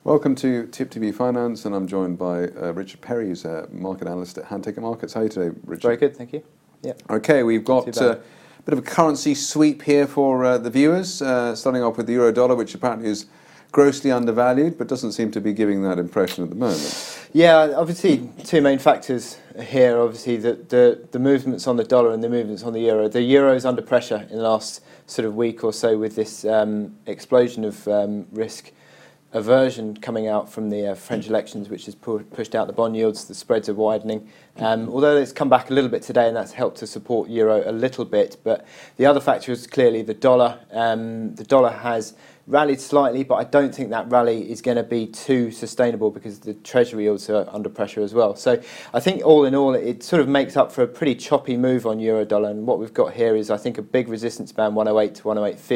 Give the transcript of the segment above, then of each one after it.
Welcome to Tip TV Finance, and I'm joined by Richard Perry, who's a market analyst at Handtaker Markets. How are you today, Richard? Very good, thank you. Yeah. Okay, we've got a bit of a currency sweep here for the viewers, starting off with the euro dollar, which apparently is grossly undervalued, but doesn't seem to be giving that impression at the moment. Yeah, obviously two main factors here. Obviously the movements on the dollar and the movements on the euro. The euro is under pressure in the last sort of week or so with this explosion of risk aversion coming out from the French elections, which has pushed out the bond yields. The spreads are widening, although it's come back a little bit today, and that's helped to support euro a little bit. But the other factor is clearly the dollar. The dollar has rallied slightly, but I don't think that rally is going to be too sustainable because the treasury yields are under pressure as well. So I think all in all, it sort of makes up for a pretty choppy move on euro dollar. And what we've got here is, I think, a big resistance band, 108 to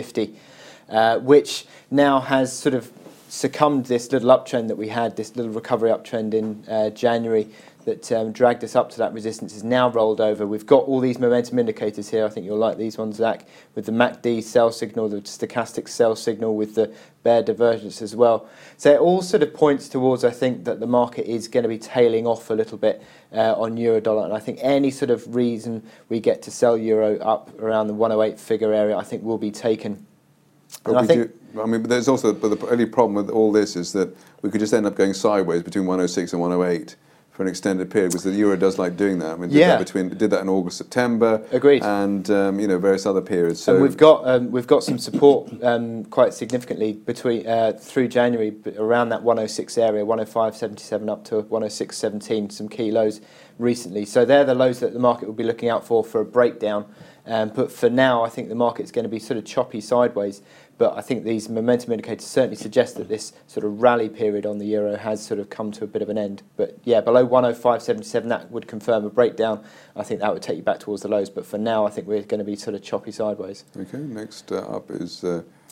108.50, which now has sort of succumbed this little uptrend that we had, this little recovery uptrend in January that dragged us up to that resistance, is now rolled over. We've got all these momentum indicators here. I think you'll like these ones, Zach, with the MACD sell signal, the stochastic sell signal with the bear divergence as well. So it all sort of points towards, I think, that the market is going to be tailing off a little bit on euro dollar. And I think any sort of reason we get to sell euro up around the 108 figure area, I think will be taken. But there's also the only problem with all this is that we could just end up going sideways between 106 and 108 for an extended period, because the euro does like doing that. I mean, did that in August, September. Agreed. And various other periods. So and we've got some support quite significantly between through January around that 106 area, 105.77 up to 106.17. Some key lows recently. So they're the lows that the market will be looking out for a breakdown. But for now, I think the market's going to be sort of choppy sideways. But I think these momentum indicators certainly suggest that this sort of rally period on the euro has sort of come to a bit of an end. But yeah, below 105.77, that would confirm a breakdown. I think that would take you back towards the lows. But for now, I think we're going to be sort of choppy sideways. Okay, next up is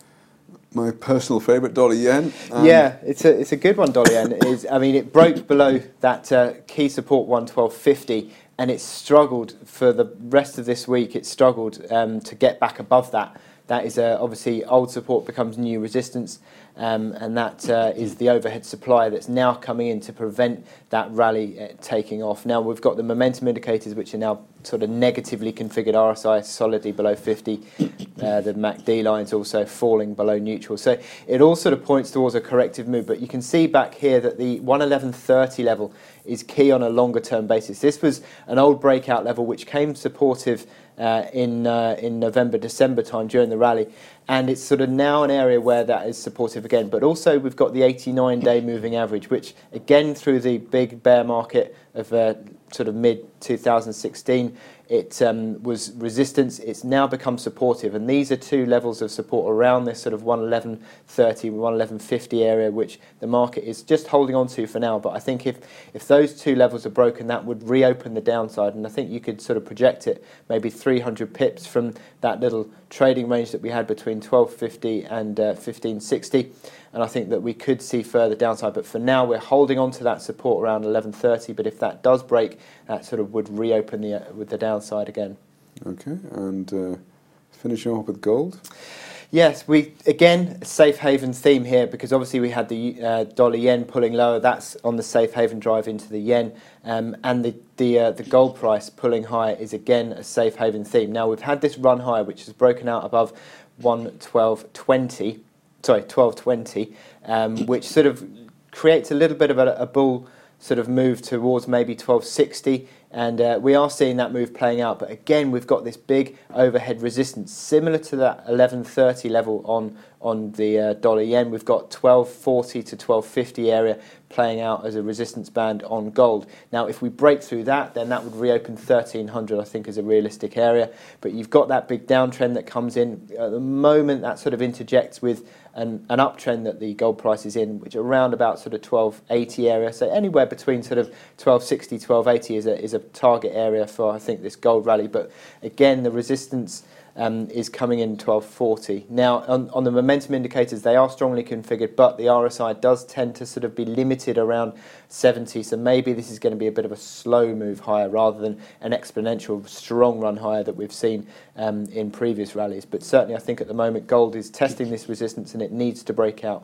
my personal favourite, dollar yen. Yeah, it's a good one, dollar yen. It broke below that key support 112.50. And it's struggled for the rest of this week. It's struggled to get back above that. That is obviously old support becomes new resistance, and that is the overhead supply that's now coming in to prevent that rally taking off. Now we've got the momentum indicators, which are now sort of negatively configured. RSI solidly below 50. The MACD line's also falling below neutral. So it all sort of points towards a corrective move. But you can see back here that the 111.30 level is key on a longer term basis. This was an old breakout level which came supportive in November, December time during the rally, and it's sort of now an area where that is supportive again. But also we've got the 89-day moving average, which again through the big bear market of sort of mid-2016, it was resistance. It's now become supportive, and these are two levels of support around this sort of 111.30, 111.50 area, which the market is just holding on to for now. But I think if those two levels are broken, that would reopen the downside, and I think you could sort of project it maybe 300 pips from that little trading range that we had between 12.50 and 15.60. And I think that we could see further downside. But for now, we're holding on to that support around 11.30. But if that does break, that sort of would reopen with the downside again. Okay, and finishing off with gold. Yes, again, a safe haven theme here, because obviously we had the dollar yen pulling lower. That's on the safe haven drive into the yen, and the gold price pulling higher is again a safe haven theme. Now we've had this run higher, which has broken out above 12.20, which sort of creates a little bit of a bull sort of move towards maybe 12.60. And we are seeing that move playing out. But again, we've got this big overhead resistance, similar to that 11.30 level on the dollar yen. We've got 12.40 to 12.50 area playing out as a resistance band on gold. Now, if we break through that, then that would reopen 1,300, I think, as a realistic area. But you've got that big downtrend that comes in. At the moment, that sort of interjects with an uptrend that the gold price is in, which around about sort of 12.80 area. So anywhere between sort of 12.60, 12.80 is a target area for, I think, this gold rally. But again, the resistance is coming in 12.40. Now, on the momentum indicators, they are strongly configured, but the RSI does tend to sort of be limited around 70, so maybe this is going to be a bit of a slow move higher rather than an exponential strong run higher that we've seen in previous rallies. But certainly I think at the moment gold is testing this resistance and it needs to break out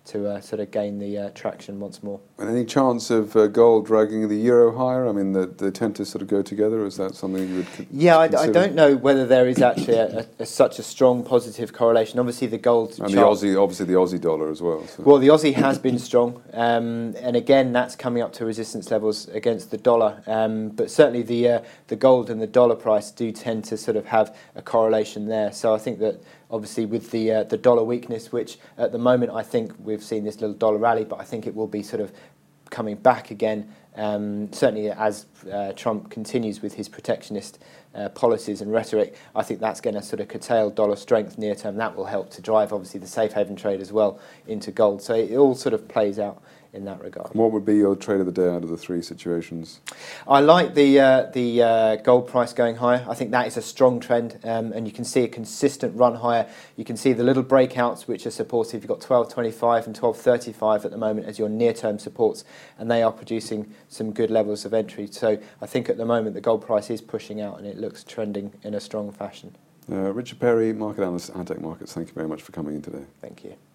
to sort of gain the traction once more. And any chance of gold dragging the euro higher? I mean, they tend to sort of go together. Is that something you would Yeah, I don't know whether there is actually such a strong positive correlation. Obviously, the gold and chart, the Aussie dollar as well. So. Well, the Aussie has been strong, and again, that's coming up to resistance levels against the dollar. But certainly, the gold and the dollar price do tend to sort of have a correlation there. So I think that obviously with the dollar weakness, which at the moment I think we've seen this little dollar rally, but I think it will be sort of coming back again. Certainly as Trump continues with his protectionist policies and rhetoric, I think that's going to sort of curtail dollar strength near term. That will help to drive obviously the safe haven trade as well into gold. So it all sort of plays out in that regard. What would be your trade of the day out of the three situations? I like the gold price going higher. I think that is a strong trend, and you can see a consistent run higher. You can see the little breakouts which are supportive. You've got 12.25 and 12.35 at the moment as your near-term supports, and they are producing some good levels of entry. So I think at the moment the gold price is pushing out, and it looks trending in a strong fashion. Richard Perry, market analyst, Antec Markets, thank you very much for coming in today. Thank you.